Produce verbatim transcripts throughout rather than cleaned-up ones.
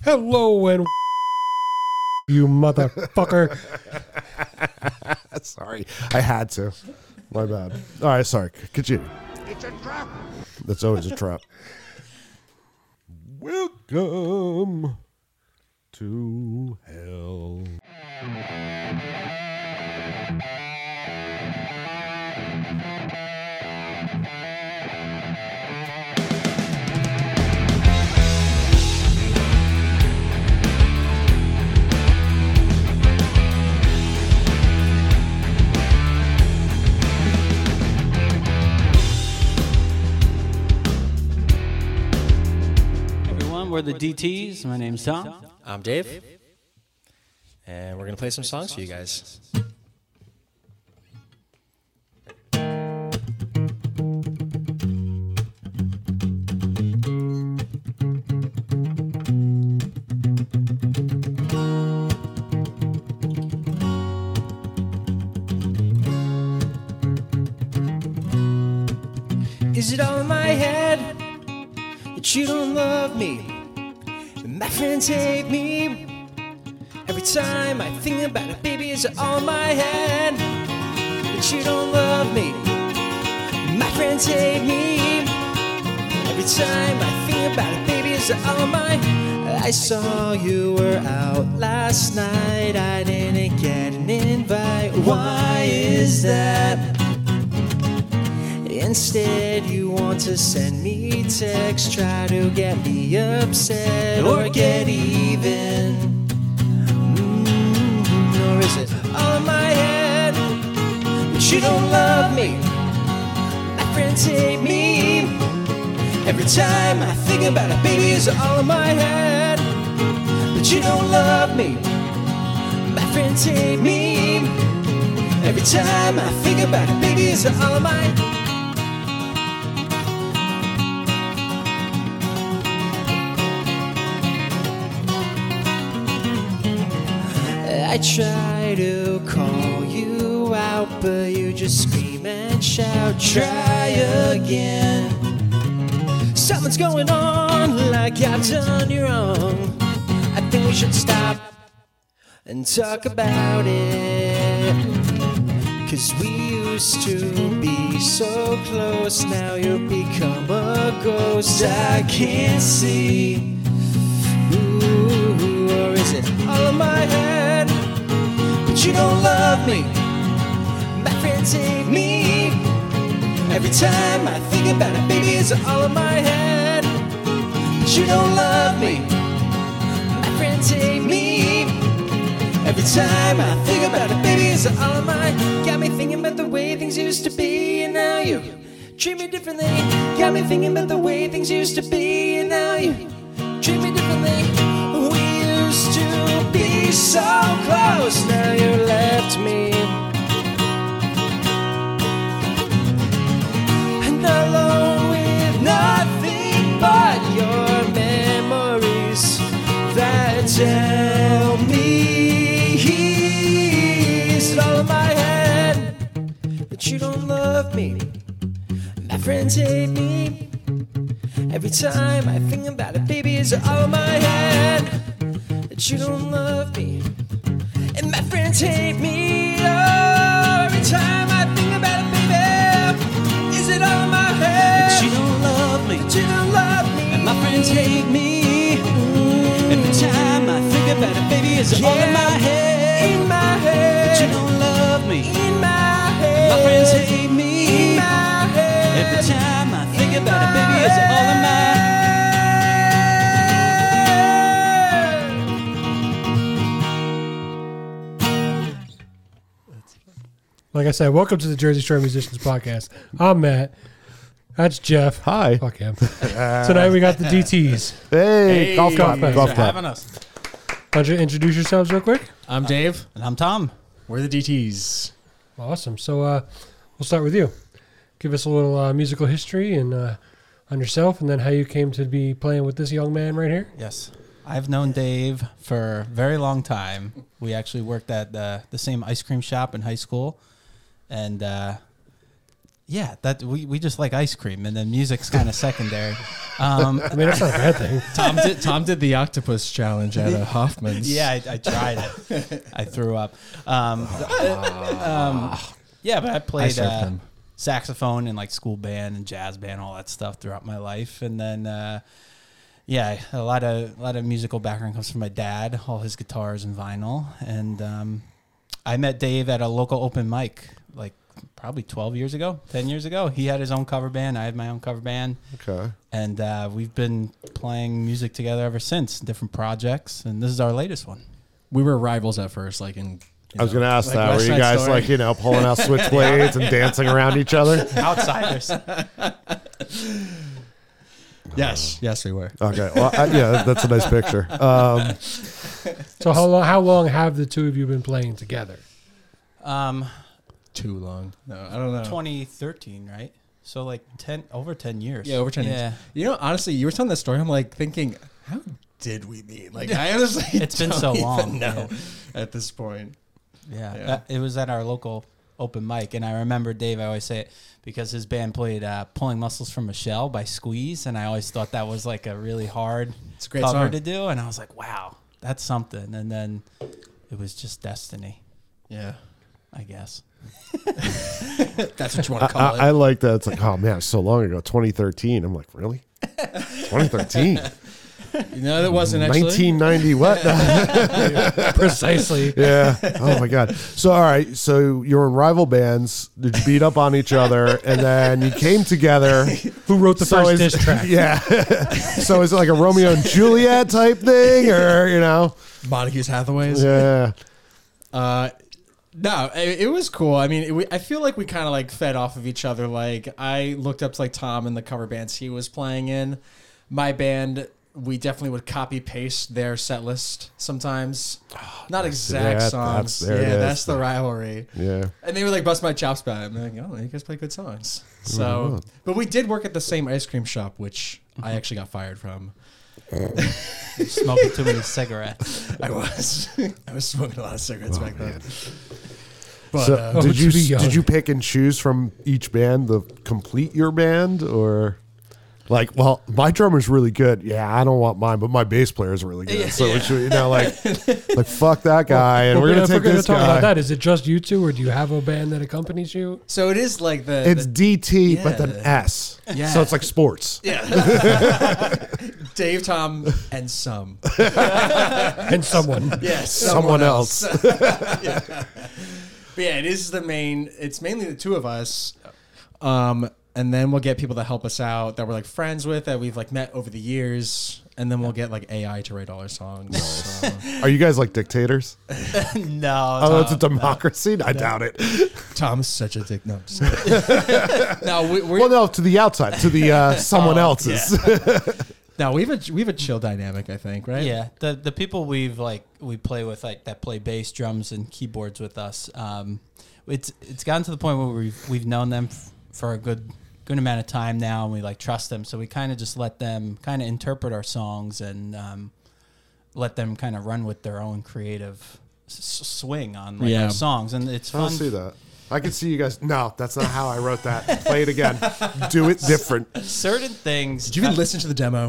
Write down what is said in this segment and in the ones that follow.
Hello and you motherfucker. Sorry, I had to. My bad. All right, sorry. Continue. It's a trap. That's always a trap. Welcome to hell. We're the D Ts. My name's Tom. I'm Dave. And we're going to play some songs for you guys. Is it all in my head that you don't love me? My friends hate me. Every time I think about it, baby, is it all in my head that you don't love me? My friends hate me. Every time I think about it, baby, is it all in my I saw you were out last night. I didn't get an invite. Why is that? Instead, you want to send me text, try to get me upset or get even. Mm-hmm. Or is it all in my head that you don't love me? My friends hate me. Every time I think about it, baby, is it all in my head that you don't love me? My friends hate me. Every time I think about it, baby, is it all in my head? I try to call you out, but you just scream and shout, try again. Something's going on, like I've done you wrong. I think we should stop and talk about it. Cause we used to be so close, now you've become a ghost I can't see. Ooh, or is it all in my head? But you don't love me. My friends hate me. Every time I think about it, baby, it's all in my head. But you don't love me. My friends hate me. Every time I think about it, baby, it's all in my got me thinking about the way things used to be, and now you treat me differently. Got me thinking about the way things used to be, and now you treat me differently. We used to be so close, now you left me. And alone with nothing but your memories that tell me it's all in my head that you don't love me. My friends hate me. Every time I think about it, baby, it's all in my head that you don't love me. And my friends hate me. Oh, every time I think about it, baby, is it all in my head that you don't love me? That you don't love me. And my friends hate me. Mm. Every time I think about it, baby, is it yeah. all in my head? In my head that you don't love me. In my head my friends hate me. In my head every time I think about it, baby, is it all in my head? Like I said, welcome to the Jersey Shore Musicians Podcast. I'm Matt. That's Jeff. Hi. Fuck him. Tonight we got the D Ts. Hey, Hey, golf clap, thanks golf for clap. having us. Why don't you introduce yourselves real quick? I'm Dave. And I'm Tom. We're the D Ts. Awesome. So uh, we'll start with you. Give us a little uh, musical history and uh, on yourself, and then how you came to be playing with this young man right here. Yes. I've known Dave for a very long time. We actually worked at the, the same ice cream shop in high school. And uh, Yeah, that we, we just like ice cream, and then music's kind of secondary. Um, I mean, that's not a bad thing. Tom did Tom did the octopus challenge at uh, Hoffman's. yeah, I, I tried it. I threw up. Um, um, yeah, but I I played served uh, him. saxophone in like school band and jazz band, all that stuff throughout my life, and then. Uh, Yeah, a lot of a lot of musical background comes from my dad, all his guitars and vinyl. And um, I met Dave at a local open mic, like probably twelve years ago, ten years ago. He had his own cover band. I had my own cover band. Okay. And uh, we've been playing music together ever since, different projects. And this is our latest one. We were rivals at first, like in. You I was know, going to ask like that. West Were you Side guys Story. like, you know, pulling out switchblades and dancing around each other? Outsiders. Yes, yes, we were. Okay. Well, I, yeah, that's a nice picture. Um, So how long? How long have the two of you been playing together? um, Too long. No, I don't know. twenty thirteen, right? So like ten over ten years. Yeah, over ten yeah. years. You know, honestly, you were telling that story. I'm like thinking, how did we meet? Like, I honestly, It's been don't so even long, know yeah. at this point. Yeah, Yeah. uh, it was at our local open mic, and I remember Dave. I always say it because his band played uh, "Pulling Muscles from Michelle" by Squeeze, and I always thought that was like a really hard It's a great cover song. to do, and I was like, "Wow, that's something." And then it was just destiny, Yeah, I guess. that's what you want I, to call I, I it. like that. It's like, oh man, it's so long ago, twenty thirteen. I'm like, really? twenty thirteen? No, that wasn't actually. nineteen ninety what? Precisely. Yeah. Oh my God. So, all right. So you're in rival bands. Did you beat up on each other? And then you came together. Who wrote the So first is- diss track? Yeah. So is it like a Romeo and Juliet type thing, or you know? Montague's Hathaways. Yeah. Uh, no, it, it was cool. I mean, it, we, I feel like we kind of like fed off of each other. Like I looked up to like Tom and the cover bands he was playing in. My band, we definitely would copy paste their set list sometimes. Not exact yeah, songs. that's- there it yeah, is. that's the rivalry. Yeah. And they would like bust my chops about it. I'm like, oh, you guys play good songs. So, but we did work at the same ice cream shop, which I actually got fired from. Smoking too many cigarettes. I was, I was smoking a lot of cigarettes back then. But So uh, did you too young. did you pick and choose from each band to complete your band, or like, well, my drummer's really good. Yeah, I don't want mine, but my bass player is really good. Yeah, so yeah. we should, you know, like, like fuck that guy, and Well, we're gonna if take we're gonna this talk guy. about that. Is it just you two, or do you have a band that accompanies you? so it is like the It's the- D T, but then Yeah. S. Yeah. So it's like sports. Yeah. Dave, Tom, and some. And someone. Yes. Someone else. yeah. But yeah, it is the main, it's mainly the two of us. Um, and then we'll get people that help us out that we're like friends with, that we've like met over the years. And then we'll get like A I to write all our songs. So. Are you guys like dictators? no, Oh, it's a Tom, democracy? I doubt it. Tom's such a dick. No, I'm just kidding. no, we, we're, Well, no, to the outside, to the uh, someone else's. no, we have a we have a chill dynamic, I think, right? Yeah, the the people we've like we play with like that play bass, drums, and keyboards with us. Um, it's it's gotten to the point where we've we've known them f- for a good good amount of time now, and we like trust them. So we kind of just let them kind of interpret our songs and um, let them kind of run with their own creative s- swing on like Yeah. our songs, and it's I don't fun. see that. I can see you guys. No, that's not how I wrote that. Play it again. Do it different. Certain things, Did you even listen to the demo?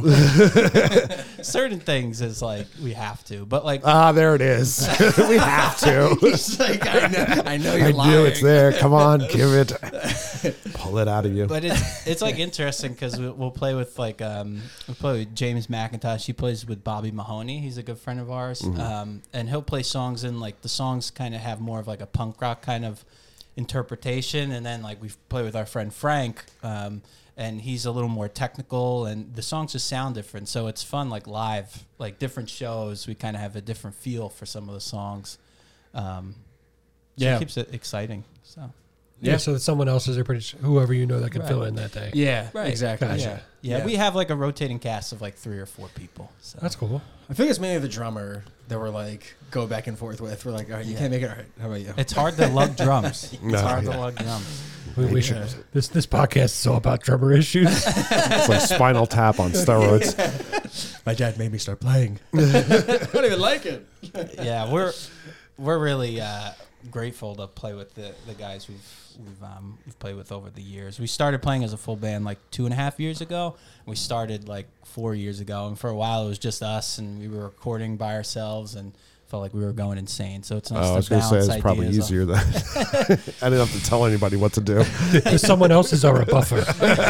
certain things is like we have to, but like Ah, there it is. We have to. He's like, I know, I know you're I lying. knew it's there. Come on, give it. Pull it out of you. But it's it's like interesting because we, we'll play with like um we play with James McIntosh. He plays with Bobby Mahoney. He's a good friend of ours, um, and he'll play songs and like the songs kind of have more of like a punk rock kind of interpretation, and then like we play with our friend Frank, um, and he's a little more technical, and the songs just sound different. So it's fun, like live, like different shows. We kind of have a different feel for some of the songs. Um, so Yeah. it keeps it exciting. So. Yeah, Yeah. so that someone else is there, pretty whoever you know that can Right. fill in that day. Yeah, Right. exactly. Gotcha. Yeah. yeah, Yeah. we have like a rotating cast of like three or four people. So. That's cool. I think it's mainly the drummer that we're like go back and forth with. We're like, all right, you Yeah. can't make it. All right, how about you? It's hard to lug drums. It's No, hard yeah. to lug drums. We, we should. This this podcast is all about drummer issues. It's like Spinal Tap on steroids. My dad made me start playing. I don't even like it. Yeah, we're we're really uh, grateful to play with the, the guys we've we've um, we've played with over the years. We started playing as a full band like two and a half years ago. We started like four years ago, and for a while it was just us, and we were recording by ourselves, and felt like we were going insane. So it's nice Oh, I was to going to say balance it's probably ideas easier than I didn't have to tell anybody what to do. Someone else's are a buffer.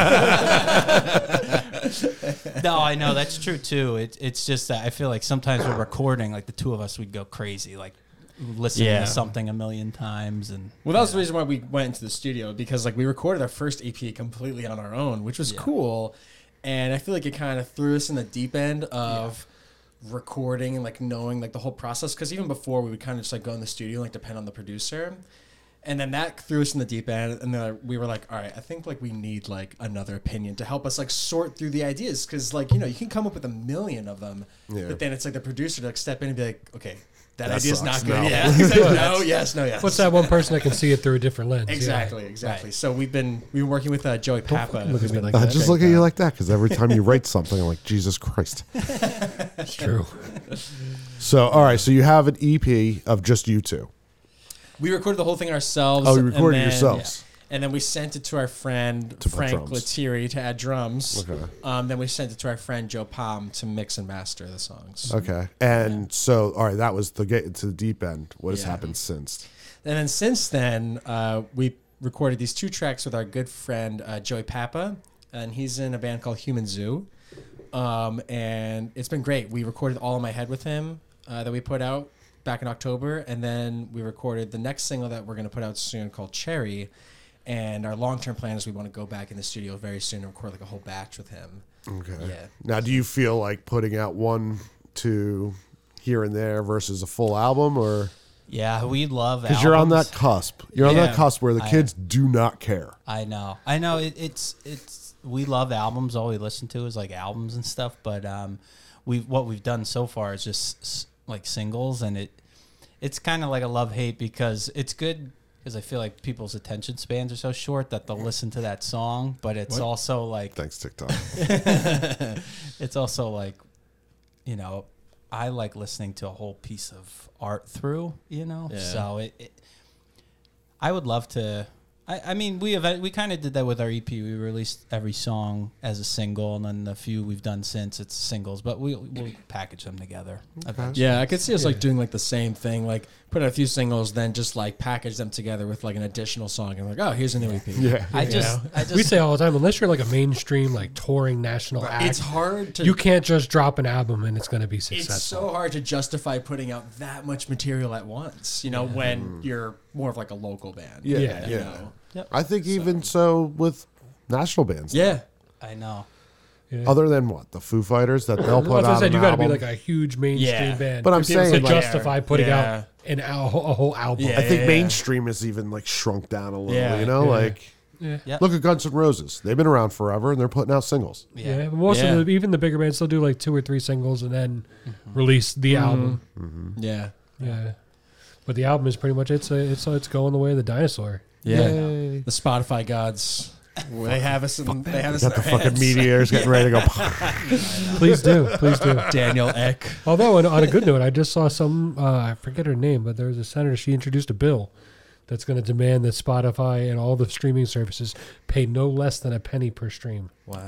No, I know that's true too. It, it's just that I feel like sometimes we're recording, like the two of us would go crazy, like listening Yeah. to something a million times. And Well, that was the reason why we went into the studio, because like we recorded our first E P completely on our own, which was Yeah. cool. And I feel like it kind of threw us in the deep end of recording and like knowing like the whole process. Because even before, we would kind of just like go in the studio and like depend on the producer. And then that threw us in the deep end, and then we were like, all right, I think like we need like another opinion to help us like sort through the ideas, because like, you know, you can come up with a million of them, Yeah. but then it's like the producer to like step in and be like, okay, that, That idea's sucks. not good. No. Yeah, He's like, no, yes, no, yes. What's that one person that can see it through a different lens? Yeah. Exactly, exactly. So we've been we've been working with uh, Joey Papa. fucking look who's at me been like I that. just look at you like that because every time you write something, I'm like, Jesus Christ. It's true. So, all right. So you have an E P of just you two. We recorded the whole thing ourselves. Oh, you and recorded then- yourselves. And then we sent it to our friend To put Frank drums. Lettieri to add drums. Okay. Um, then we sent it to our friend Joe Palm to mix and master the songs. Okay. And so, all right, that was the get to the deep end. What has Yeah. happened since? And then since then, uh, we recorded these two tracks with our good friend uh, Joey Papa, and he's in a band called Human Zoo. Um, and it's been great. We recorded All in My Head with him uh, that we put out back in October, and then we recorded the next single that we're going to put out soon called Cherry. And our long-term plan is we want to go back in the studio very soon and record like a whole batch with him. Okay. Yeah. Now, do you feel like putting out one, two here and there versus a full album, or yeah, we love because you're on that albums. cusp? You're on that Yeah. cusp where the I- kids do not care. I know, I know. It, it's it's we love albums. All we listen to is like albums and stuff. But um, we what we've done so far is just s- like singles, and it it's kind of like a love hate because it's good. Because I feel like people's attention spans are so short that they'll listen to that song, but it's What? also like Thanks, TikTok. it's also like, you know, I like listening to a whole piece of art through, you know. Yeah. So it, it, I would love to. I, I mean, we have we kind of did that with our E P. We released every song as a single, and then the few we've done since it's singles. But we we'll package them together. eventually. Yeah, I could see us like Yeah. doing like the same thing, like put out a few singles, then just like package them together with like an additional song, and like, oh, here's a new E P. Yeah. I just, I just, We say all the time, unless you're like a mainstream, like touring national act, It's hard to. you can't just drop an album and it's going to be successful. It's so hard to justify putting out that much material at once, you know, when you're more of like a local band. Yeah, Yeah. you yeah. know? I think even so with national bands. Yeah. I know. Yeah. Other than what the Foo Fighters that they'll That's put what I out said. an You got to be album. like a huge mainstream Yeah. band. But I'm to be able saying, to like- justify putting Yeah. out an al- a whole album. Yeah. I think mainstream is even like shrunk down a little. Yeah, you know, yeah. like Yeah. Yeah. look at Guns N' Roses. They've been around forever and they're putting out singles. Yeah, Yeah. but most Yeah. of the even the bigger bands still do like two or three singles and then release the album. Yeah. Yeah, but the album is pretty much it's a, it's a, it's going the way of the dinosaur. Yeah. Yay. The Spotify gods. They have us in, they have us in Got the their fucking hands. meteors getting ready to go. Please do, please do. Daniel Eck. Although on, on a good note, I just saw some uh, I forget her name, but there was a senator. She introduced a bill that's going to demand that Spotify and all the streaming services pay no less than a penny per stream,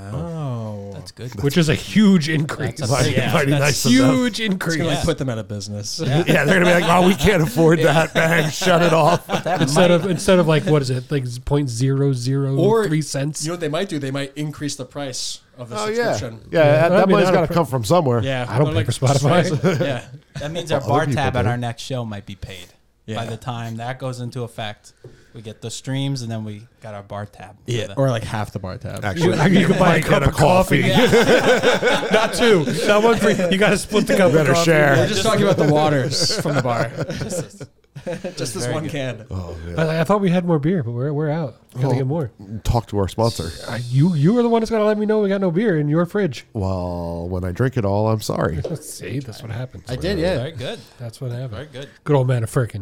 Wow. That's good. which is a huge increase. That's a Mighty, Yeah, mighty that's nice of them. huge increase. It's gonna like Yeah. put them out of business. Yeah, they're gonna be like, "Oh, we can't afford that. Bang, shut it off." That Instead might- of instead of like what is it like point zero zero Or- three cents? You know what they might do? They might increase the price of the Oh yeah, subscription. yeah. Yeah, that I that mean, money's I got don't to come from somewhere. Yeah, I don't they're pay for Spotify. yeah, That means our Well, bar other people tab at do. our next show might be paid. Yeah. By the time that goes into effect, we get the streams and then we got our bar tab. for yeah, the- or like half the bar tab. Actually, You, you can buy a might cup get of coffee. coffee. Not two. Not one for you. got to split the cup. Better of coffee. share. We're just talking about the waters from the bar. Just this- Just this Very one good. can. Oh, yeah. I, I thought we had more beer, but we're we're out. We gotta Oh. get more. Talk to our sponsor. Uh, you you were the one that's gonna let me know we got no beer in your fridge. Well, when I drink it all, I'm sorry. See, that's what happens. I did, yeah. Very good. That's what happened. Very good. Good old man of Firkin.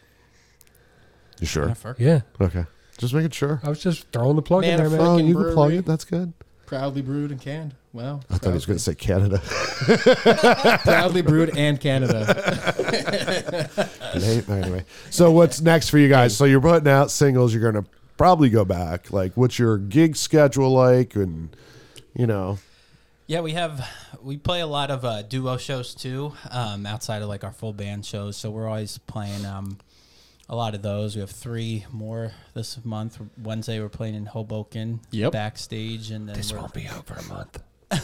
You sure? Yeah, Okay. Just making sure. I was just throwing the plug in Man there, of man. Oh, Frickin' you can plug brewery. it. That's good. Proudly brewed and canned. Wow. I thought he was going to say Canada. Proudly brewed and Canada. Late, anyway. So what's next for you guys? So you're putting out singles. You're going to probably go back. Like, what's your gig schedule like? And, you know. Yeah, we have we play a lot of uh, duo shows too, um, outside of like our full band shows. So we're always playing um, a lot of those. We have three more this month. Wednesday we're playing in Hoboken, Yep. backstage, and then This we're, won't be over a month.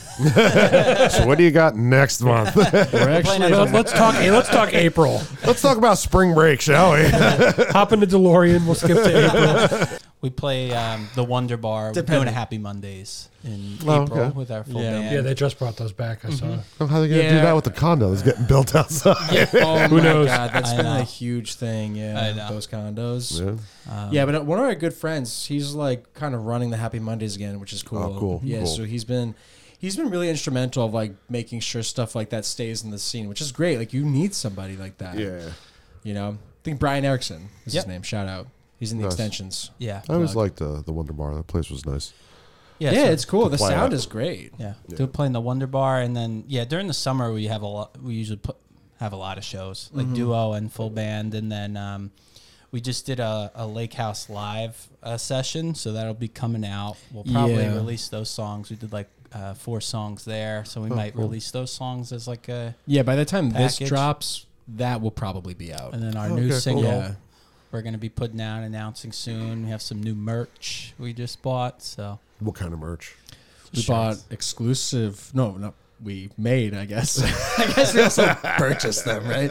So what do you got next month? We're playing actually at- Let's, let's talk. Hey, let's talk April. Let's talk about spring break, shall we? Hop in the DeLorean. We'll skip to April. we play um, the Wonder Bar. We're Depending. doing a Happy Mondays in Oh, April okay. with our full Yeah. band. Yeah, they just brought those back. I saw. Oh, how are they going to do Yeah. that with the condos getting built outside? Oh Who my knows? god, that's I been know. a huge thing. Yeah, I know. those condos. Yeah. Um, Yeah, but uh, one of our good friends, he's like kind of running the Happy Mondays again, which is cool. Oh, cool, Yeah, cool. so he's been he's been really instrumental of like making sure stuff like that stays in the scene, which is great. Like you need somebody like that. Yeah. You know, I think Brian Erickson is Yep. his name. Shout out. He's in the Nice. extensions. yeah, I always Plug. liked the, the Wonder Bar. That place was nice. Yeah, so- it's cool. to The play sound at. is great. Yeah, Yeah. they're playing the Wonder Bar, and then yeah, during the summer we have a lot. We usually put, have a lot of shows like Mhm. duo and full band, and then um, we just did a, a Lake House live uh, session, so that'll be coming out. We'll probably Yeah. release those songs. We did like uh, four songs there, so we Oh, might cool. release those songs as like a. Yeah, by the time this Package. drops, that will probably be out. And then our Oh, new okay, cool. single Yeah. we're going to be putting out, announcing soon. We have some new merch we just bought, so What kind of merch? We bought exclusive. No, no, we made. I guess. I guess we also purchased them, right?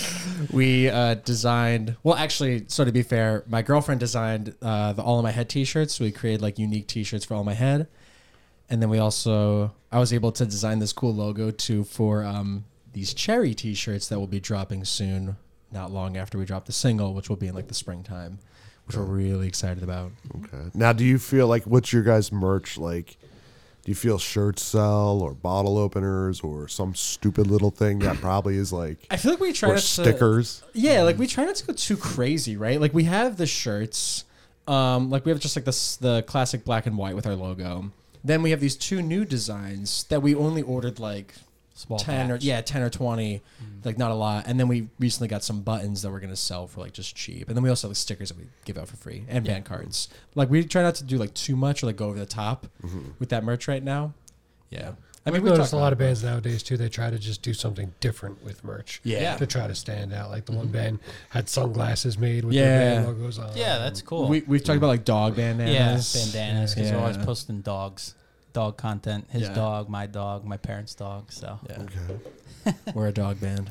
We uh, designed. Well, actually, so to be fair, my girlfriend designed uh, the All in My Head T-shirts. So we created like unique T-shirts for All in My Head, and then we also I was able to design this cool logo too for um, these cherry T-shirts that will be dropping soon, not long after we drop the single, which will be in like the springtime, which we're really excited about. Okay. Now, do you feel like what's your guys' merch like? Do you feel shirts sell or bottle openers or some stupid little thing that probably is like I feel like we try or not to stickers? Yeah, like we try not to go too crazy, right? Like we have the shirts, um, like we have just like this the classic black and white with our logo. Then we have these two new designs that we only ordered like small ten or batch. yeah ten or twenty, like not a lot. And then we recently got some buttons that we're gonna sell for like just cheap. And then we also have the stickers that we give out for free and band cards. Like we try not to do like too much or like go over the top with that merch right now. Yeah, I We've we noticed talked a lot about of bands nowadays too. They try to just do something different with merch. Yeah. To try to stand out. Like the one band had sunglasses made with Yeah. their band logos on. Yeah, that's cool. We we've talked about like dog yeah, bandanas. bandanas because we're always Yeah. posting dogs, dog content. His Yeah. dog, my dog, my parents' dog. So Yeah, Okay. we're a dog band.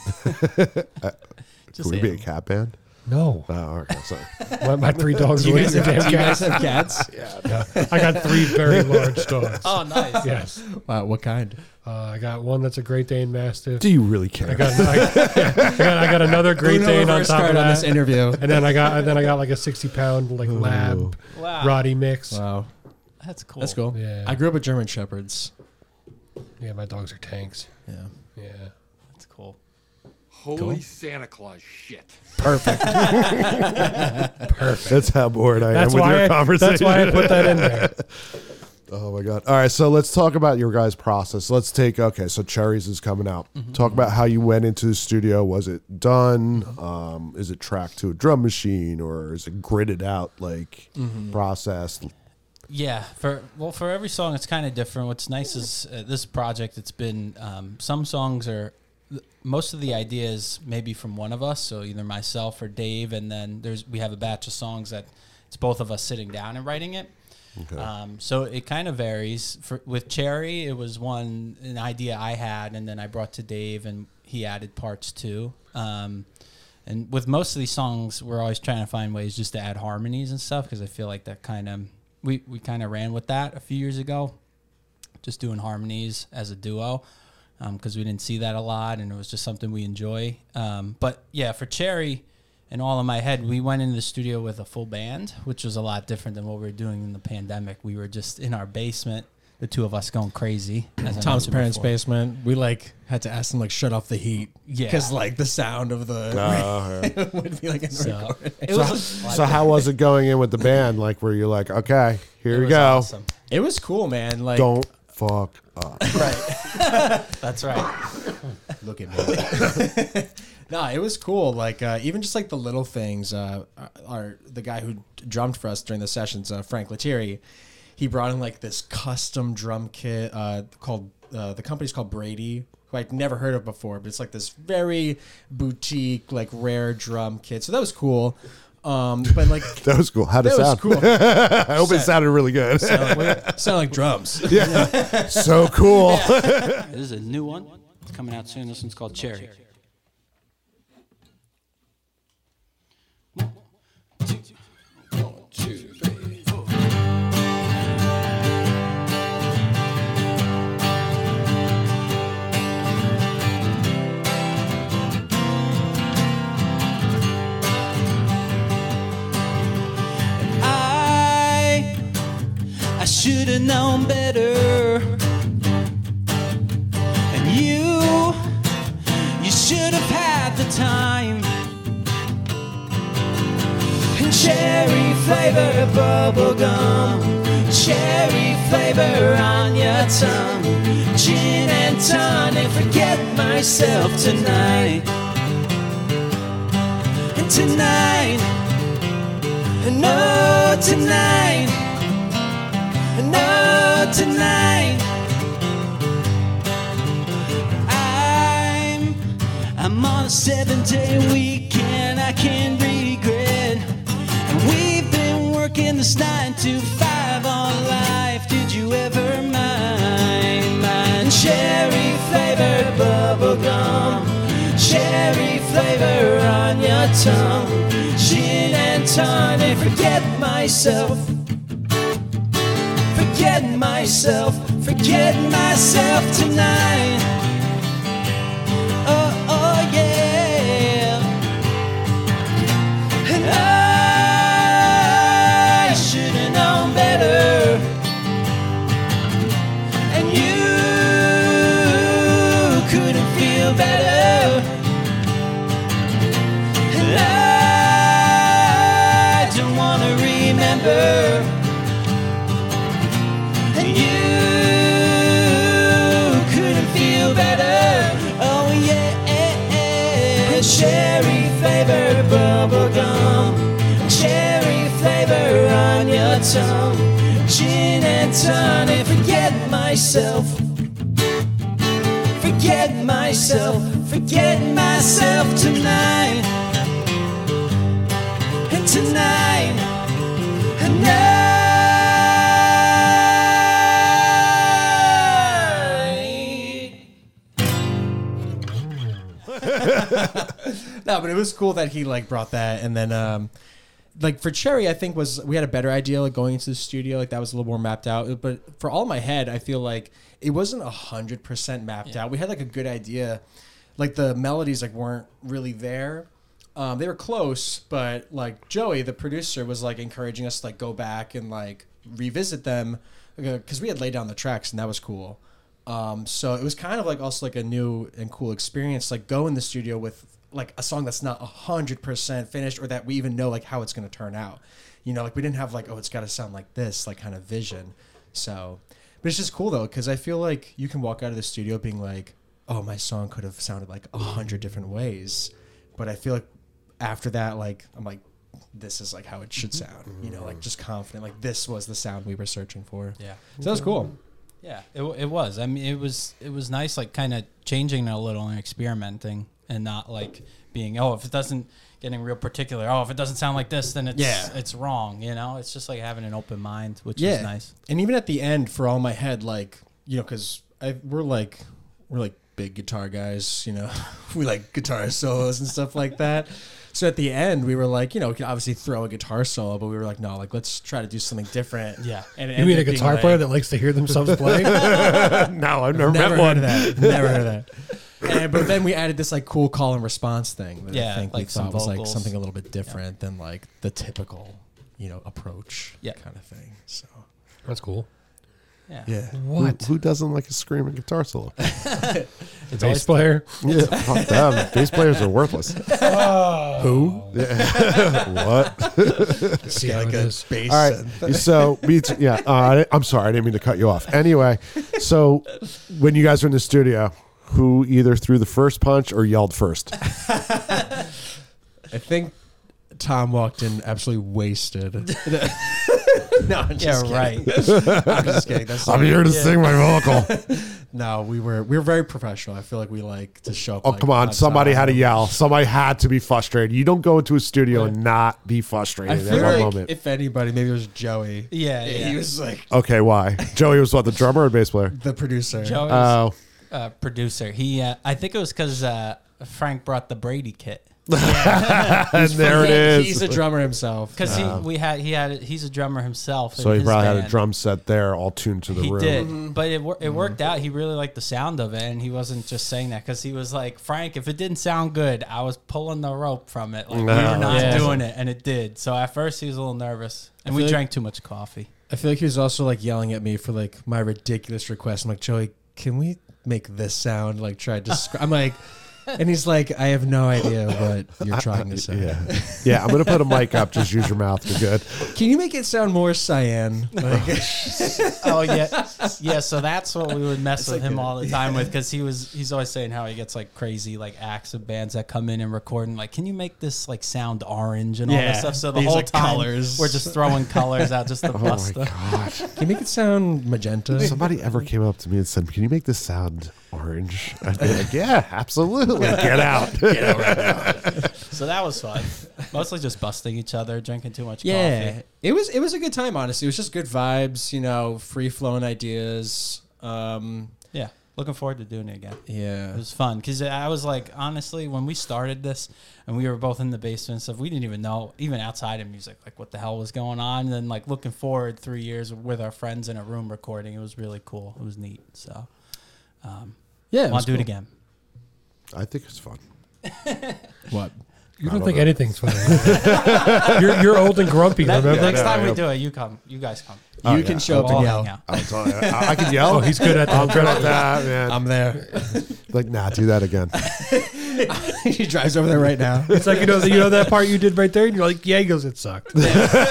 Can just we be a saying. cat band? No. Oh, okay. Sorry. My, my three dogs Do you were guys the have, damn do you guys cats. have cats? Yeah. I got three very large dogs. Oh, nice. Yes. Wow, what kind? Uh, I got one that's a Great Dane Mastiff. Do you really care? I got, I, yeah, I got I got another Great Uno Dane on reverse top of card on this that. interview. And then I got and then I got like a sixty pound like lab Wow, Roddy mix. Wow, that's cool. that's cool. Yeah. I grew up with German Shepherds. Yeah, my dogs are tanks. Yeah. Yeah. That's cool. Holy Cool. Santa Claus shit. Perfect. That's how bored I That's am with why your I, conversation. that's why I put that in there. Oh my god! All right, so let's talk about your guys' process. Let's take okay. So Cherries is coming out. Talk about how you went into the studio. Was it done? Um, is it tracked to a drum machine or is it gridded out like process? Yeah, for well, for every song, it's kind of different. What's nice is uh, this project. It's been um, some songs are most of the ideas maybe from one of us, so either myself or Dave, and then there's we have a batch of songs that it's both of us sitting down and writing it. Okay. Um, so it kind of varies. For, with Cherry, it was one an idea I had, and then I brought to Dave, and he added parts too. Um, and with most of these songs, we're always trying to find ways just to add harmonies and stuff because I feel like that kind of we we kind of ran with that a few years ago, just doing harmonies as a duo because um, we didn't see that a lot, and it was just something we enjoy. Um, but yeah, for Cherry. And all in my head, we went into the studio with a full band, which was a lot different than what we were doing in the pandemic. We were just in our basement, the two of us going crazy. as I Tom's mentioned parents' before. basement. We like had to ask them like shut off the heat. Yeah. Because like the sound of the Oh, yeah. would be like in the So, recording. it so, was, so how was it going in with the band? Like, were you like, okay, here it we was go, awesome. It was cool, man. Like don't fuck up. That's right. look at me. No, it was cool. Like uh, even just like the little things. Uh, our the guy who drummed for us during the sessions, uh, Frank Lettieri, he brought in like this custom drum kit uh, called uh, the company's called Brady, who I'd never heard of before, but it's like this very boutique, like rare drum kit. So that was cool. Um, but like That was cool. How did it that was sound? cool. I hope it sounded really good. Sound like, sound like drums. Yeah, so cool. This is a new one. It's coming out soon. This one's called Cherry. One, two, one, two, three, four. I I should have known better. And you you should have had the time. And cherry flavor bubble gum, cherry flavor on your tongue, gin and tonic, forget myself tonight. And tonight, no tonight, no tonight. I'm I'm on a seven-day weekend, I can't regret. And we've been working this nine to five all life. Did you ever mind? Mind cherry flavored bubble gum, cherry flavor on your tongue, gin and tonic, forget myself, forget myself, forget myself tonight. Oh, oh yeah. And I should have known better. And you couldn't feel better. And I don't want to remember. And you couldn't feel better. Oh yeah, cherry flavored bubble gum, cherry flavor on your tongue, gin and tonic, forget myself, forget myself, forget myself tonight. And tonight, and night. No, but it was cool that he like brought that, and then um, like for Cherry, I think was we had a better idea like going into the studio, like that was a little more mapped out. But for All My Head, I feel like it wasn't a hundred percent mapped Yeah. out. We had like a good idea, like the melodies like weren't really there. Um, they were close, but like Joey, the producer, was like encouraging us to like go back and like revisit them because we had laid down the tracks, and that was cool. Um, so it was kind of like also like a new and cool experience, like go in the studio with like a song that's not a hundred percent finished, or that we even know like how it's going to turn out. You know, like we didn't have like, oh, it's got to sound like this, like kind of vision. So, but it's just cool though, because I feel like you can walk out of the studio being like, oh, my song could have sounded like a hundred different ways. But I feel like after that, like I'm like, this is like how it should sound. You know, like just confident, like this was the sound we were searching for. Yeah. So that was cool. Yeah, it, it was. I mean, it was it was nice, like kind of changing it a little and experimenting, and not like being, oh, if it doesn't, getting real particular. Oh, if it doesn't sound like this, then it's Yeah. it's wrong. You know, it's just like having an open mind, which Yeah. is nice. And even at the end, for All My Head, like, you know, because we're like we're like big guitar guys, you know, we like guitar solos and stuff like that. So at the end, we were like, you know, we could obviously throw a guitar solo, but we were like, no, like let's try to do something different. Yeah. And it You mean ended a up being guitar like- player that likes to hear themselves play? No, I've never, Never met heard one. of that. Never heard of that. And, but then we added this like cool call and response thing that Yeah, I think like we some thought was like vocals. something a little bit different than like the typical, you know, approach Yeah. kind of thing. So That's cool. Yeah. yeah. What? Who, who doesn't like a screaming guitar solo? The bass player? Yeah, fuck them. Bass players are worthless. Who? What? See how it is. bass. All right. So, me too, yeah. Uh, I- I'm sorry. I didn't mean to cut you off. Anyway, so when you guys were in the studio, who either threw the first punch or yelled first? I think Tom walked in absolutely wasted. No, I'm just Yeah, kidding. right. I'm just kidding. That's I'm not- here to sing my vocal. No, we were we were very professional. I feel like we like to show up. Oh, like, come on. Somebody time. had to yell. Somebody had to be frustrated. You don't go into a studio and not be frustrated I at feel that like moment. if anybody, maybe it was Joey. Yeah, yeah. He was like Okay, why? Joey was what, the drummer or bass player? the producer. Joey's Oh, uh, producer. He, uh, I think it was because uh, Frank brought the Brady kit. and there it He- is. He's a drummer himself. Because he, we had, he had, he's a drummer himself. So in he his probably had a band. drum set there, all tuned to the He room. did, but it wor- it worked out. He really liked the sound of it, and he wasn't just saying that because he was like, Frank, if it didn't sound good, I was pulling the rope from it. Like we Oh, were not yeah. doing it, and it did. So at first he was a little nervous, and we feel like- drank too much coffee. I feel like he was also like yelling at me for like my ridiculous request. I'm like, Joey, can we make this sound? Like, try to describe. I'm like, and he's like, I have no idea what you're trying to say. Yeah. Yeah, I'm going to put a mic up. Just use your mouth. You're good. Can you make it sound more cyan? Like, Oh yeah, yeah. So that's what we would mess with him all the time with because he was he's always saying how he gets like crazy like acts of bands that come in and record and like, can you make this like sound orange and all Yeah, that stuff? So the these, whole like, time colors. we're just throwing colors out just to Oh, my bust them. God. can you make it sound magenta? Somebody ever came up to me and said, can you make this sound orange? I'd be like, yeah, absolutely. Get out. So that was fun. Mostly just busting each other, drinking too much Yeah, coffee. it was it was a good time. Honestly, it was just good vibes. You know, free flowing ideas. Um, Yeah. Looking forward to doing it again. yeah, It was fun because I was like, honestly, when we started this and we were both in the basement and stuff, we didn't even know, even outside of music, like what the hell was going on. And then, like, looking forward three years with our friends in a room recording, it was really cool. It was neat. So, um, yeah. I want to do it again. I think it's fun. What? You I don't don't think know. anything's funny. you're, you're old and grumpy, Next, remember? next yeah, time yeah. we do it, you come. You guys come. Oh, you yeah. can show up We'll and all yell. hang out. I'll tell you. I, I can yell. Oh, he's good at I'm that. good at that, man. I'm there. like, nah, do that again. He drives over there right now. It's like, you know, you know that part you did right there? And you're like, yeah, he goes, it sucked. Honestly,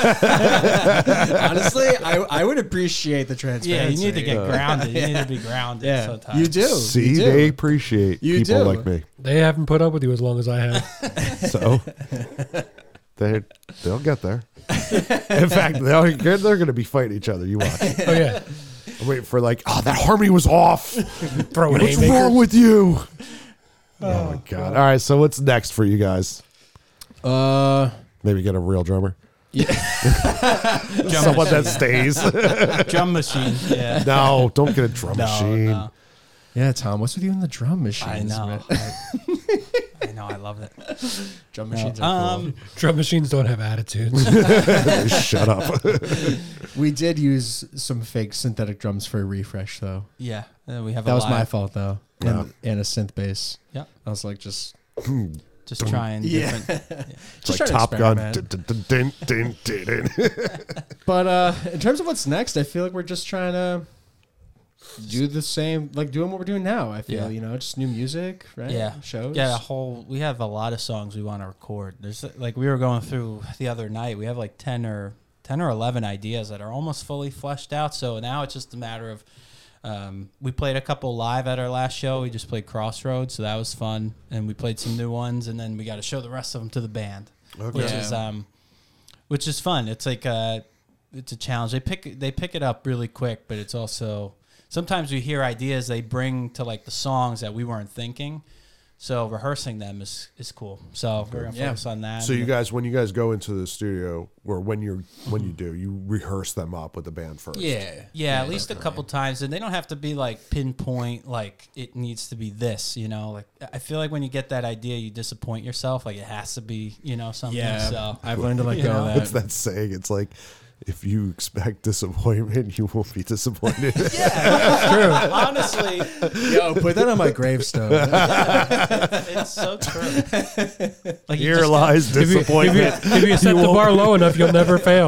I, I would appreciate the Yeah, transparency. you need to get grounded. You need to be grounded Yeah, sometimes. you do. See, you do. they appreciate You people do. like me. They haven't put up with you as long as I have. So they they'll get there. In fact, they'll, they're going to be fighting each other. You watch. Oh, yeah. I'm waiting for like, oh, that harmony was off. Throwing What's haymakers. wrong with you? Oh, my God. All right, so what's next for you guys? Uh, Maybe get a real drummer. Drum Someone that machine. stays. Drum machine. Yeah. No, don't get a drum No, machine. no. yeah, Tom, what's with you in the drum machines? I know. man? I, I know. I love it. Drum machines are cool. Um, Drum machines don't have attitudes. Shut up. We did use some fake synthetic drums for a refresh, though. yeah. uh, We have That a was live, my fault, though. Yeah. And, and a synth bass. Yep. I was like, just Just trying Yeah. different. It's like trying to Top Gun. experiment. Dun, dun, dun, dun, dun, dun. But uh, in terms of what's next, I feel like we're just trying to do the same, like doing what we're doing now. I feel, Yeah. you know, just new music, right? Yeah. Shows. Yeah, a whole. We have a lot of songs we want to record. There's like we were going through the other night. We have like ten or ten or eleven ideas that are almost fully fleshed out. So now it's just a matter of. Um, we played a couple live at our last show. We just played Crossroads, so that was fun, and we played some new ones, and then we got to show the rest of them to the band, Okay. which Yeah. is um, which is fun. It's like a, it's a challenge. They pick they pick it up really quick, but it's also sometimes we hear ideas they bring to like the songs that we weren't thinking. So rehearsing them is, is cool. So we're gonna Yeah. focus on that. So you guys, when you guys go into the studio, or when you're when you do, you rehearse them up with the band first. Yeah. yeah, at least a couple times, and they don't have to be like pinpoint. Like it needs to be this, you know. Like I feel like when you get that idea, you disappoint yourself. Like it has to be, you know, something. Yeah. So I've learned to let You go know? of What's that. that saying? It's like, if you expect disappointment, you won't be disappointed. yeah, honestly, Yo, put that on my gravestone. it's so true. Like you Here just- lies if, you, if, you, disappointment. if you set the bar low enough, you'll never fail.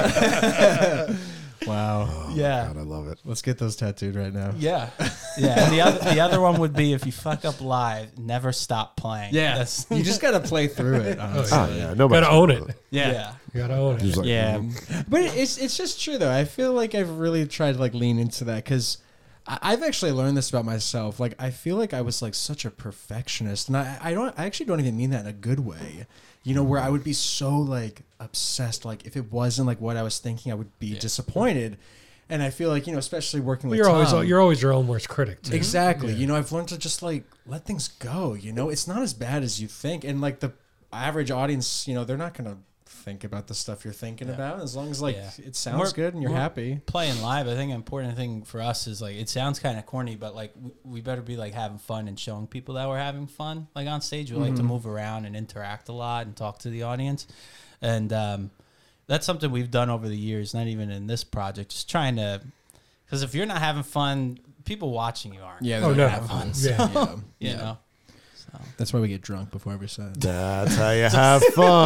Wow. Yeah. God, I love it. Let's get those tattooed right now. Yeah, yeah. And the other the other one would be if you fuck up live, never stop playing. That's, you just gotta play through it. Honestly. Oh yeah, nobody Gotta own it. yeah. You gotta own it. He's like, Yeah, mm. but it's it's just true though. I feel like I've really tried to like lean into that because I- I've actually learned this about myself. Like, I feel like I was like such a perfectionist, and I, I don't, I actually don't even mean that in a good way. You know, where I would be so like obsessed. Like, if it wasn't like what I was thinking, I would be disappointed. And I feel like, you know, especially working Well, with you're always Tom, you're always your own worst critic. Too. exactly. Yeah. You know, I've learned to just like let things go. You know, it's not as bad as you think, and like the average audience, you know, they're not gonna think about the stuff you're thinking about as long as like Yeah. it sounds We're- good and you're we're happy. Playing live, I think an important thing for us is like, it sounds kind of corny, but like we, we better be like having fun and showing people that we're having fun. Like on stage, we like to move around and interact a lot and talk to the audience. And um, that's something we've done over the years, not even in this project, just trying to, because if you're not having fun, people watching you aren't. Yeah, Oh they're no. having fun. Yeah. Yeah. You know? That's why we get drunk before every set. That's how you have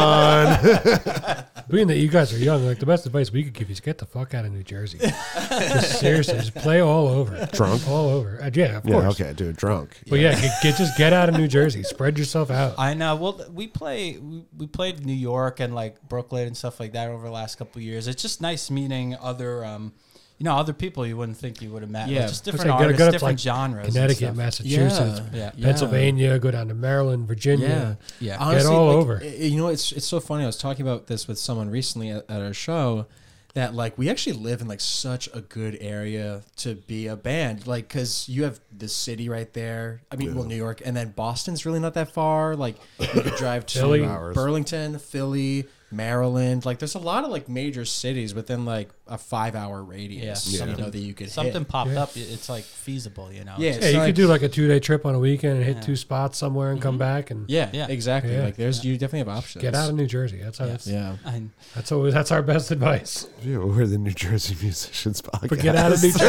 fun. Being that you guys are young, like the best advice we could give you is get the fuck out of New Jersey. Just seriously, just play all over. Drunk? All over. Uh, yeah, of Yeah, course. okay, dude, drunk. But yeah, get, get just get out of New Jersey. Spread yourself out. I know. Well, we play. We, we played New York and like Brooklyn and stuff like that over the last couple of years. It's just nice meeting other, um, you know, other people you wouldn't think you would have met. Yeah. Like just different Say, go to- artists, go to, different like, genres. and Connecticut, stuff. Massachusetts, Yeah. Yeah. Pennsylvania, go down to Maryland, Virginia. Yeah, Yeah. Honestly, all like, over. i- You know, it's it's so funny. I was talking about this with someone recently at, at our show, that like we actually live in like such a good area to be a band. Like, because you have the city right there. I mean, well, New York, and then Boston's really not that far. Like, you could drive to Philly. Burlington, Philly, Maryland. Like, there's a lot of like major cities within like a five hour radius. Yeah. You know, that you could Something hit. popped Yeah. up. It's like feasible, you know. Yeah, It's Yeah, you So, could like- do like a two day trip on a weekend and hit Yeah. two spots somewhere and come back and Yeah, Yeah. exactly. Yeah. Like, there's you definitely have options. get out of New Jersey. That's how that's, Yeah. And that's always that's our best advice. Yeah, we're the New Jersey Musicians Podcast. But get out of New Jersey.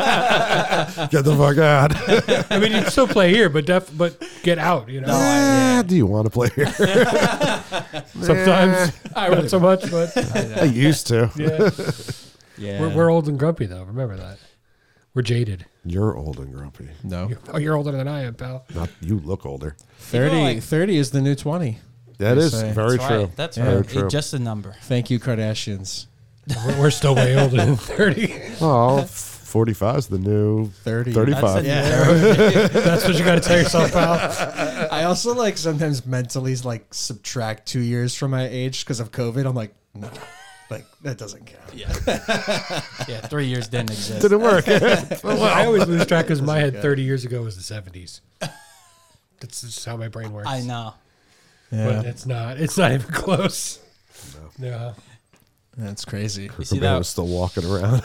Get the fuck out. I mean, you can still play here, but def, but get out. You know, Ah, do you want to play here? sometimes I not so much, but I used to. yeah, Yeah. we're, we're old and grumpy though. Remember that. We're jaded. You're old and grumpy. no. You- Oh, you're older than I am, pal. Not you look older. thirty, You know, like- thirty is the new twenty. That They is say. very that's true. right. That's Yeah. Very right. true. It's just a number. Thank you, Kardashians. We're, we're still way older than thirty. Oh, forty-five is the new thirty. thirty-five. That's That's what you got to tell yourself, pal. I also like sometimes mentally like subtract two years from my age because of COVID. I'm like, no, like that doesn't count. Yeah. Yeah. Three years didn't exist. Didn't work. Well, I always lose track because my head thirty years ago was the seventies. That's just how my brain works. I know. But it's not. It's not even close. No. That's crazy. You see The man that was still walking around.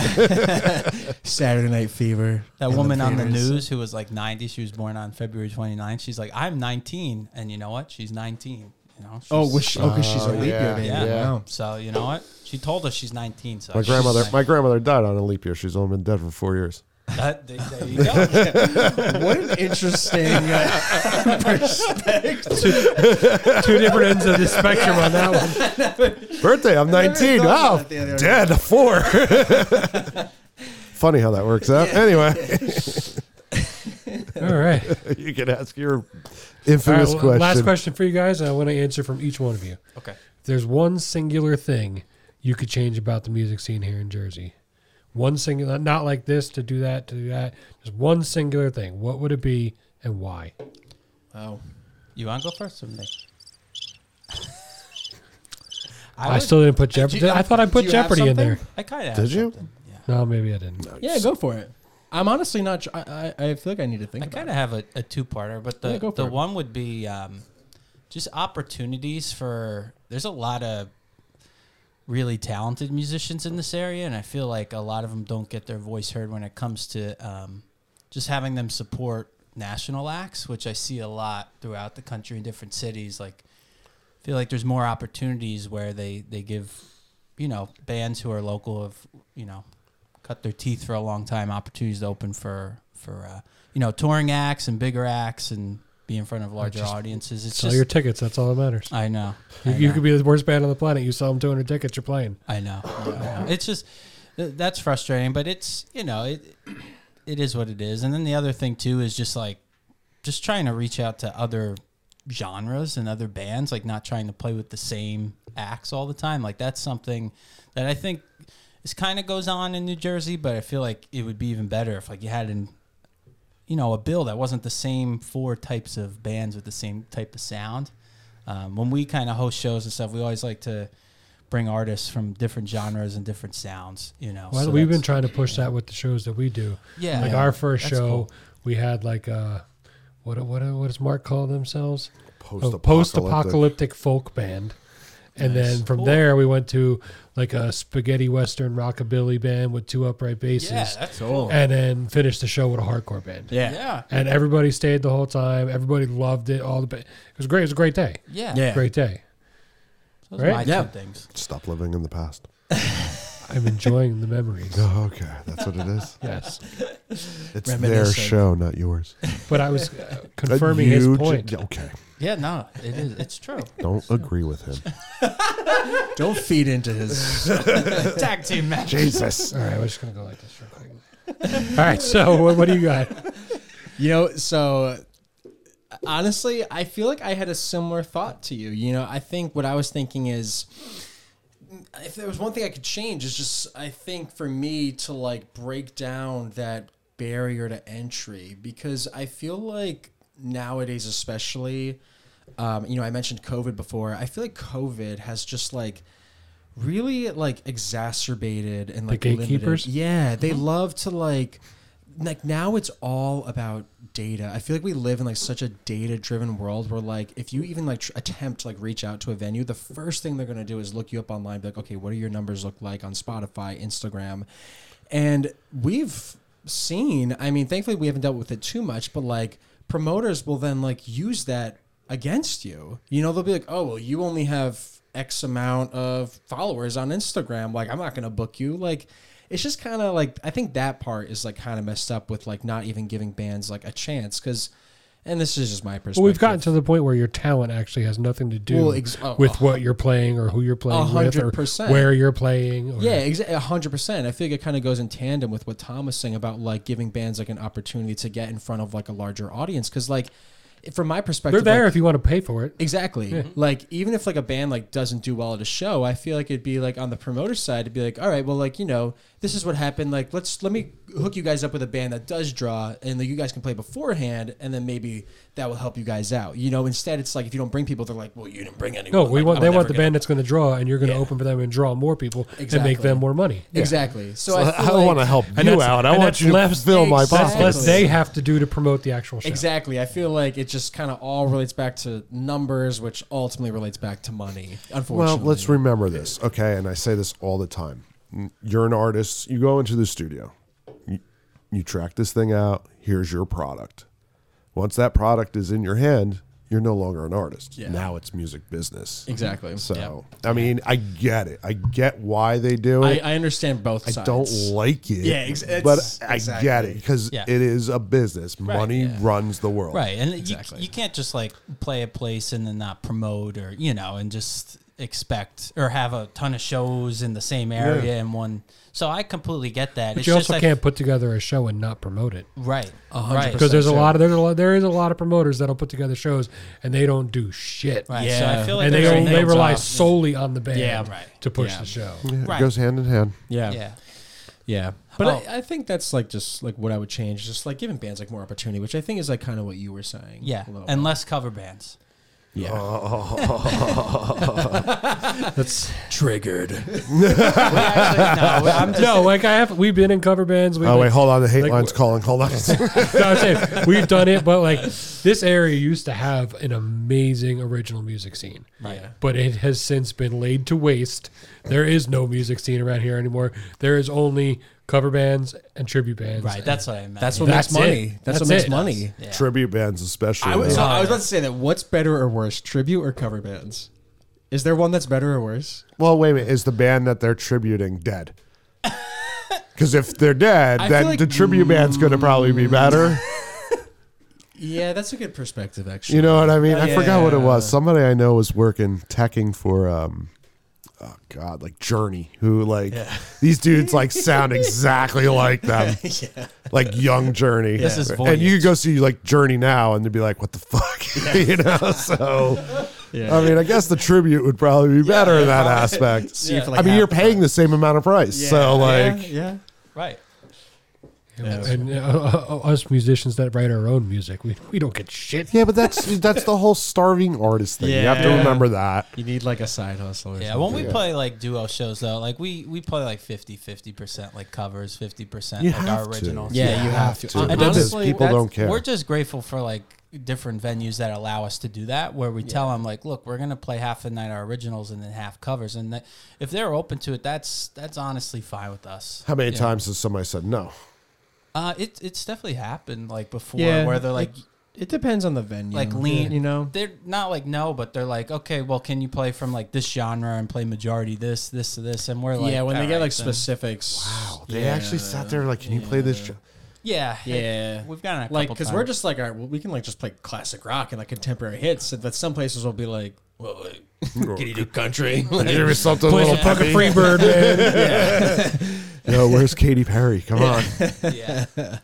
Saturday Night Fever. that in woman on the theaters. news who was like ninety? She was born on February twenty-ninth. She's like, I'm nineteen, and you know what? She's nineteen. You know. She's, Oh, was she? Oh, because she's a Oh, leap yeah. year baby. Yeah. Wow. So you know what? She told us she's nineteen. So My she's grandmother, like- my grandmother died on a leap year. She's only been dead for four years. That, there, there you go. What an interesting uh, perspective. Two different ends of the spectrum on that one. Birthday, I'm nineteen. thought Oh, about that the other dead, four. Funny how that works out. Anyway, All right. you can ask your All infamous right, well, question. last question for you guys, and I want to answer from each one of you. Okay. If there's one singular thing you could change about the music scene here in Jersey, one singular, not like this to do that, to do that, just one singular thing, what would it be and why? Wow. You want to go first or me? I, would- still didn't put Jeopardy. do you- I thought I do put you have Jeopardy in something? there. I kind of Did you? Yeah. No, maybe I didn't. Yeah, go for it. I'm honestly not. Tr- I, I I feel like I need to think. I about kind it. of have a, a two-parter, but the Yeah, go for the it. one would be um, just opportunities for. There's a lot of really talented musicians in this area, and I feel like a lot of them don't get their voice heard when it comes to um, just having them support national acts, which I see a lot throughout the country in different cities. Like, I feel like there's more opportunities where they they give, you know, bands who are local have, you know, cut their teeth for a long time, opportunities to open for for uh, you know, touring acts and bigger acts and be in front of larger just audiences. It's Sell just your tickets. That's all that matters. I know. You, I you know. could be the worst band on the planet. You sell them two hundred tickets, you're playing. I know. I know. It's just th- that's frustrating, but it's, you know, it it is what it is. And then the other thing too is just like just trying to reach out to other genres and other bands, like not trying to play with the same acts all the time. Like that's something that I think this kind of goes on in New Jersey, but I feel like it would be even better if like you had an, you know, a bill that wasn't the same four types of bands with the same type of sound. Um, when we kind of host shows and stuff, we always like to bring artists from different genres and different sounds, you know. Well, so we've been that's- trying to push that with the shows that we do. Yeah. Like Yeah. our first That's show, cool. we had like a, what what what does Mark call themselves? Post-apocalyptic. Post-apocalyptic folk band. And then from Cool. there, we went to like a spaghetti western rockabilly band with two upright basses. Yeah, that's Cool. And then finished the show with a hardcore band. Yeah. yeah, And everybody stayed the whole time. Everybody loved it. All the ba- it was great. It was a great day. yeah, Yeah. Great day. Those are Right? my Yeah. two things. Stop living in the past. I'm enjoying the memories. Oh, okay, that's what it is. Yes. It's their Reminiscing. show, not yours. But I was uh, confirming You his ju- point. Okay, Yeah, no, it is. It's true. don't agree with him. Don't feed into his. Tag team match. Jesus. All right, we're just going to go like this real quick. All right, so what, what do you got? You know, so honestly, I feel like I had a similar thought to you. You know, I think what I was thinking is, if there was one thing I could change, is just I think for me to like break down that barrier to entry, because I feel like nowadays, especially, um, you know, I mentioned COVID before. I feel like COVID has just like really like exacerbated and like gatekeepers? limited. Yeah, they love to like like now it's all about data. I feel like we live in like such a data driven world where like if you even like tr- attempt to like reach out to a venue, the first thing they're going to do is look you up online, be like, okay, what do your numbers look like on Spotify, Instagram? And we've seen, I mean, thankfully we haven't dealt with it too much, but like promoters will then like use that against you. You know, they'll be like, oh, well, you only have X amount of followers on Instagram. Like, I'm not going to book you. Like, it's just kind of like, I think that part is like kind of messed up with like not even giving bands like a chance. Cause, and this is just my perspective. Well, we've gotten to the point where your talent actually has nothing to do Well, ex- oh, with what you're playing or who you're playing A with hundred or percent. where you're playing. Or, Yeah, exa- a hundred percent. I feel like it kind of goes in tandem with what Tom was saying about like giving bands like an opportunity to get in front of like a larger audience. Cause like, from my they're perspective, there like, if you want to pay for it. exactly. Like even if like a band like doesn't do well at a show, I feel like it'd be like on the promoter side, it'd be like, all right, well, like, you know, this is what happened. Like, let's let me hook you guys up with a band that does draw, and like, you guys can play beforehand, and then maybe that will help you guys out. You know, instead it's like if you don't bring people, they're like, well, you didn't bring anyone. No, we Like, want I'm they never want the gonna- band that's going to draw, and you're going to Yeah. open for them and draw more people and Exactly. make them more money. Exactly. So, So I, I, feel don't like, want to help And you that's- out. I and want that's you to less- fill my Exactly. That's pocket. less they have to do to promote the actual show. Exactly. I feel like it just kind of all relates back to numbers, which ultimately relates back to money. Unfortunately. Well, let's remember this, okay? And I say this all the time. You're an artist. You go into the studio. You, you track this thing out. Here's your product. Once that product is in your hand, you're no longer an artist. Yeah. Now it's music business. Exactly. So, I mean, I get it. I get why they do I, it. I understand both I sides. don't like it. Yeah, ex- but it's- I get exactly. it because Yeah. it is a business. Money yeah. runs the world. Right, and Exactly. you, you can't just like play a place and then not promote, or you know, and just expect or have a ton of shows in the same area in one. So I completely get that. But It's you just also I- can't put together a show and not promote it. right, hundred right, Because there's a sure. lot of there's a lot, there is a lot of promoters that'll put together shows and they don't do shit. right. So Yeah. I feel like And they there's a don't, they hands rely off. solely on the band Yeah, right. to push Yeah. the show. Yeah, It Right. goes hand in hand. Yeah. yeah. Yeah. But Oh. I, I think that's like just like what I would change, just like giving bands like more opportunity, which I think is like kind of what you were saying. Yeah, a little and bit. less cover bands. yeah. That's Triggered. We actually, no, I'm just no, like I have. We've been in cover bands. We've Oh, been- wait, hold on. The hate like, line's calling. Hold on. No, I'm saying we've done it, but like this area used to have an amazing original music scene, Right. but it has since been laid to waste. There is no music scene around here anymore. There is only cover bands and tribute bands. right. That's what I meant. That's what That's makes money. it. That's, That's what makes it. money. Yeah. Tribute bands, especially. I was, so though. I was about to say that. What's better or worse, tribute or cover bands? Is there one that's better or worse? Well, wait a minute. Is the band that they're tributing dead? Because if they're dead, I then feel like- the tribute band's going to probably be better. Yeah, that's a good perspective, actually. You know what I mean? I Yeah. forgot what it was. Somebody I know was working teching for, um, oh God, like Journey, who like these dudes like sound exactly like them, like young Journey. This is and you Voyage. could go see like Journey now, and they'd be like, "What the fuck," you know? So I mean, I guess the tribute would probably be better in that aspect. See you for, I like, mean, half you're the paying the same amount of price, Yeah, so yeah, like, yeah. Right. And uh, uh, us musicians that write our own music, we, we don't get shit. yeah, but that's that's the whole starving artist thing. You have to Yeah. remember that. You need like a side hustle. Or Yeah, something. when we play like duo shows though, like we we play like fifty fifty percent like covers, fifty percent You like have our to. originals. Yeah, you have to. to. And Because honestly, people that's- don't care. We're just grateful for like different venues that allow us to do that, where we tell them like, look, we're gonna play half the night our originals and then half covers, and that, if they're open to it, that's that's honestly fine with us. How many Yeah. times has somebody said no? Uh, it it's definitely happened like before, Yeah, where they're like. it, it depends on the venue. Like lean, you know. they're not like no, but they're like, okay, well, can you play from like this genre and play majority this, this, this, and we're like, yeah, when they all get right, like then. specifics. Wow, they yeah, actually sat there like, can you play this? jo-" yeah, Yeah, we've gotten a like couple because we're times. just like, all right, well, we can like just play classic rock and like contemporary hits, but some places will be like, well, like, can you do country? Like, Give me something a Play little some fucking peppy. Freebird, man. Yo, where's Katy Perry? Come on. yeah.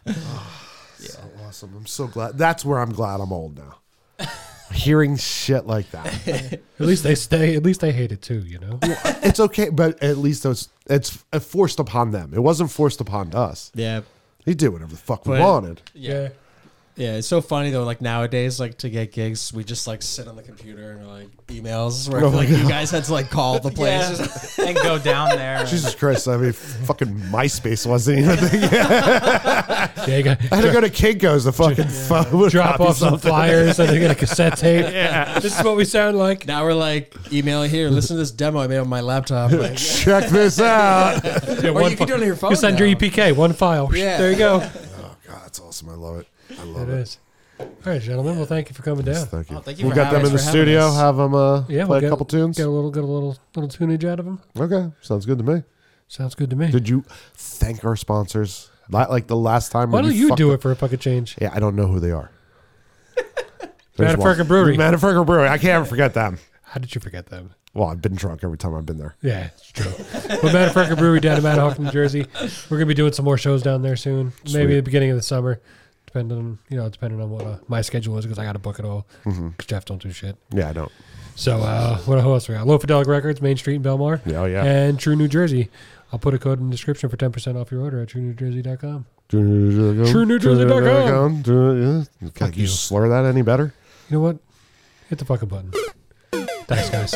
So awesome. I'm so glad. That's where I'm glad I'm old now. Hearing shit like that. At least they stay. At least they hate it too. You know. It's okay, but at least it's it's forced upon them. It wasn't forced upon us. yeah, He did whatever the fuck we But- wanted. Yeah. yeah. It's so funny though. Like nowadays, like to get gigs, we just like sit on the computer and like emails. Where I Oh feel my like you guys had to like call the place. Yeah. and go down there. and- Jesus Christ! I mean, fucking MySpace wasn't even. Thing. Yeah. You got, I had to go to Kinko's to fucking phone, drop off some flyers and they get a cassette tape. Yeah. This is what we sound like. Now we're like, email here. Listen to this demo I made on my laptop. Like, Check this out. Yeah, or you can do it on your phone. You send now. your E P K, one file. Yeah. There you go. Oh God, that's awesome. I love it. I love It it. is. All right, gentlemen. Well, thank you for coming down. Thank you. Oh, thank you we for got having them in the us, for having studio. us. Have them uh, Yeah, play we'll a get, couple tunes. Get a little, get a little, little tunage out of them. Okay, sounds good to me. Sounds good to me. Did you thank our sponsors? Not like the last time. Why when don't we you fucked do up- it for a fucking change? Yeah, I don't know who they are. There's Manafurka one. Brewery. Manafurka Brewery. I can't ever forget them. How did you forget them? Well, I've been drunk every time I've been there. Yeah, it's true. But Manafurka Brewery down in Manahawk, New Jersey. We're gonna be doing some more shows down there soon. Maybe Sweet. at the beginning of the summer, depending on you know, depending on what uh, my schedule is, because I got to book it all. Mm-hmm. Because Jeff don't do shit. Yeah, I don't. So uh, what else we got? Low Fidelic Records, Main Street in Belmar. Yeah, oh, yeah. And True New Jersey. I'll put a code in the description for ten percent off your order at true new jersey dot com. True New Jersey dot com. Yeah. Can Fuck you you. slur that any better? You know what? Hit the fucking button. Thanks, guys.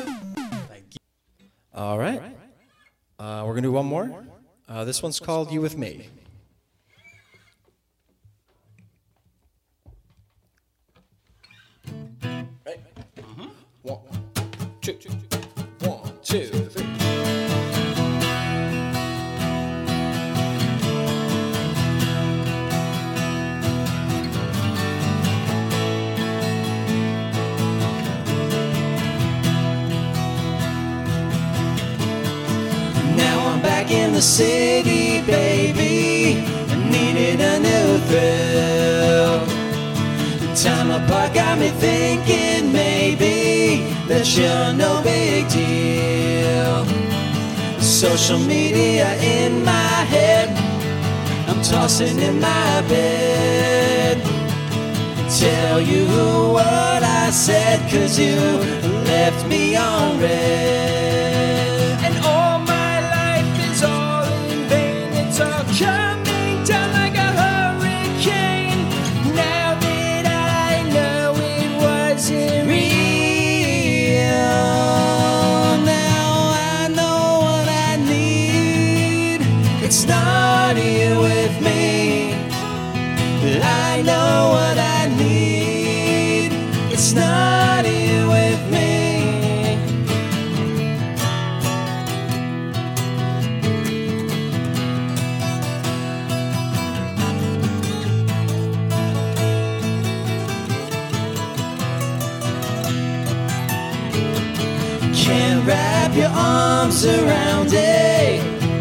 All right. Uh, we're going to do one more. Uh, this one's called You With Me. Right. One, two, one, two, three. Now I'm back in the city, baby. I needed a new thrill. The time apart got me thinking maybe that you're no big deal. Social media in my head, I'm tossing in my bed. Tell you what I said, cause you left me on red. And all my life is all in vain. It's all coming down like a hurricane. Now that I know it wasn't real, now I know what I need. It's not you with me. I know what I need. It's not you with me. Can't wrap your arms around a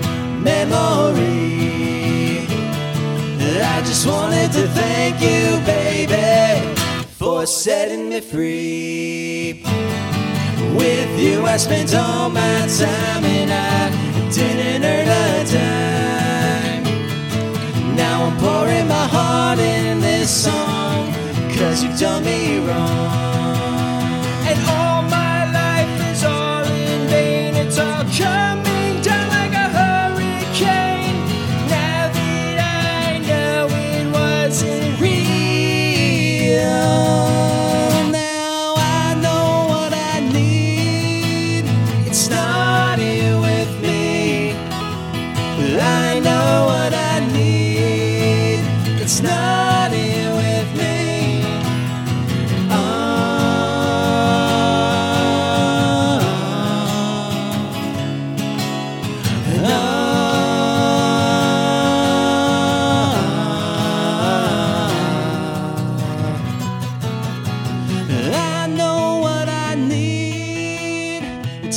memory. I just wanted to thank you, baby, for setting me free. With you I spent all my time and I didn't earn a dime. Now I'm pouring my heart in this song, cause you've done me wrong. And all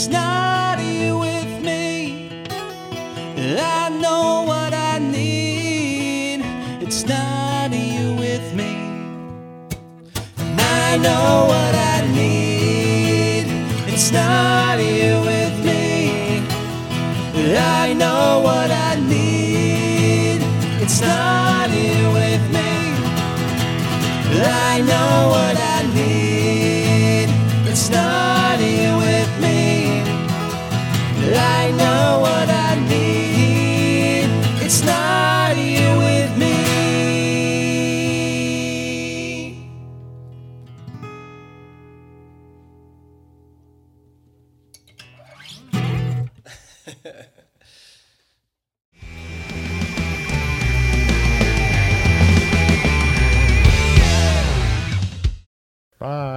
It's not you with me. I know what I need. It's not you with me. And I know what I need. It's not you with me. I know what I need. It's not you with me. I know what I need. It's not you with me. I know what I need. It's not you with me. Bye.